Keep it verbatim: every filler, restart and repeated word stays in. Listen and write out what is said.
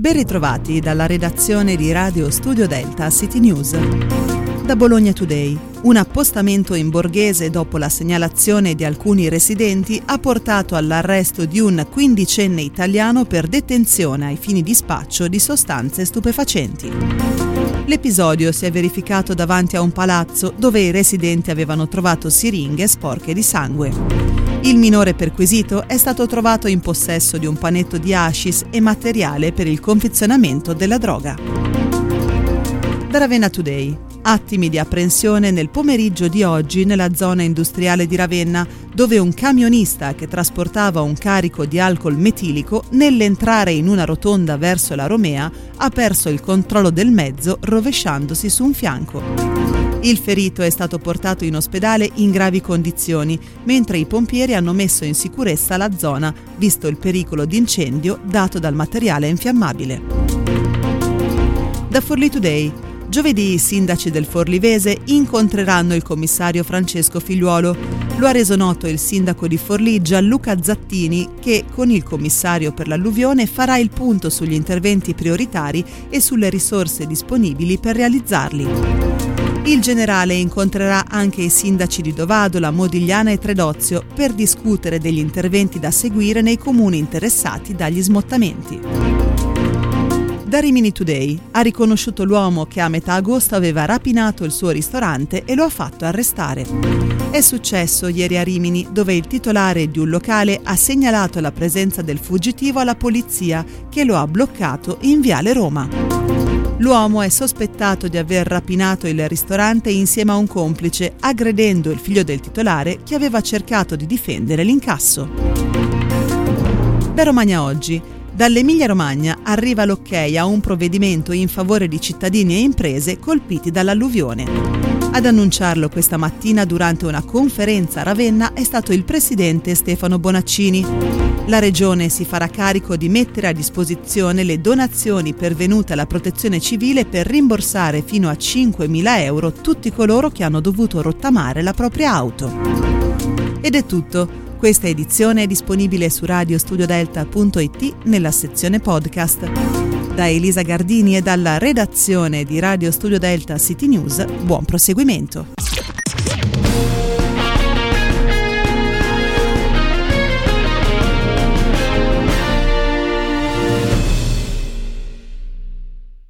Ben ritrovati dalla redazione di Radio Studio Delta City News. Da Bologna Today, un appostamento in borghese dopo la segnalazione di alcuni residenti ha portato all'arresto di un quindicenne italiano per detenzione ai fini di spaccio di sostanze stupefacenti. L'episodio si è verificato davanti a un palazzo dove i residenti avevano trovato siringhe sporche di sangue. Il minore perquisito è stato trovato in possesso di un panetto di hashish e materiale per il confezionamento della droga. Da Ravenna Today. Attimi di apprensione nel pomeriggio di oggi nella zona industriale di Ravenna, dove un camionista che trasportava un carico di alcol metilico, nell'entrare in una rotonda verso la Romea, ha perso il controllo del mezzo rovesciandosi su un fianco. Il ferito è stato portato in ospedale in gravi condizioni, mentre i pompieri hanno messo in sicurezza la zona, visto il pericolo di incendio dato dal materiale infiammabile. Da Forlì Today. Giovedì i sindaci del Forlivese incontreranno il commissario Francesco Figliuolo. Lo ha reso noto il sindaco di Forlì Gianluca Zattini, che con il commissario per l'alluvione farà il punto sugli interventi prioritari e sulle risorse disponibili per realizzarli. Il generale incontrerà anche i sindaci di Dovadola, Modigliana e Tredozio per discutere degli interventi da seguire nei comuni interessati dagli smottamenti. Da Rimini Today ha riconosciuto l'uomo che a metà agosto aveva rapinato il suo ristorante e lo ha fatto arrestare. È successo ieri a Rimini, dove il titolare di un locale ha segnalato la presenza del fuggitivo alla polizia, che lo ha bloccato in Viale Roma. L'uomo è sospettato di aver rapinato il ristorante insieme a un complice, aggredendo il figlio del titolare che aveva cercato di difendere l'incasso. Da Romagna Oggi. Dall'Emilia-Romagna arriva l'ok a un provvedimento in favore di cittadini e imprese colpiti dall'alluvione. Ad annunciarlo questa mattina durante una conferenza a Ravenna è stato il presidente Stefano Bonaccini. La regione si farà carico di mettere a disposizione le donazioni pervenute alla protezione civile per rimborsare fino a cinquemila euro tutti coloro che hanno dovuto rottamare la propria auto. Ed è tutto. Questa edizione è disponibile su radiostudiodelta punto it nella sezione podcast. Da Elisa Gardini e dalla redazione di Radio Studio Delta City News, buon proseguimento.